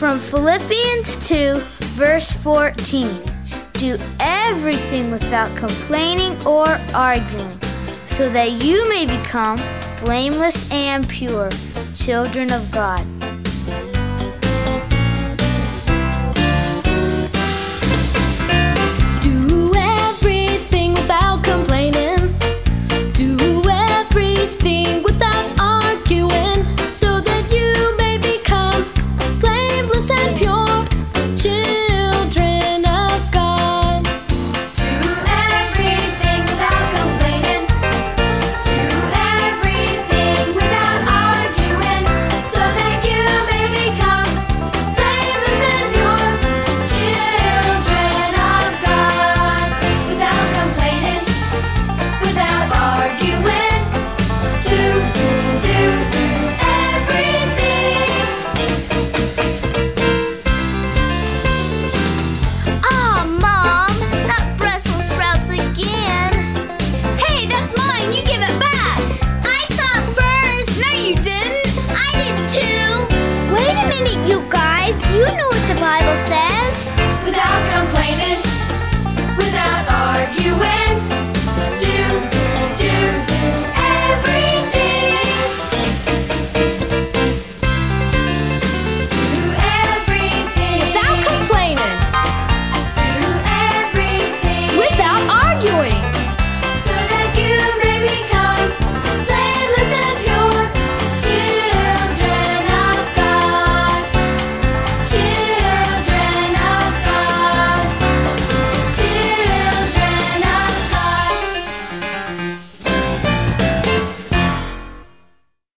From Philippians 2, verse 14. Do everything without complaining or arguing, so that you may become blameless and pure, children of God. Do everything without complaining. Do everything without arguing, so that you may become blameless and pure, children of God. Do everything without complaining. Do everything without arguing, so that you may become blameless and pure, children of God. Without complaining, without arguing, do everything. Aw, Mom, not Brussels sprouts again. Hey, that's mine. You give it back. I saw it first. No, you didn't. I did too. Wait a minute, you guys. You know what the Bible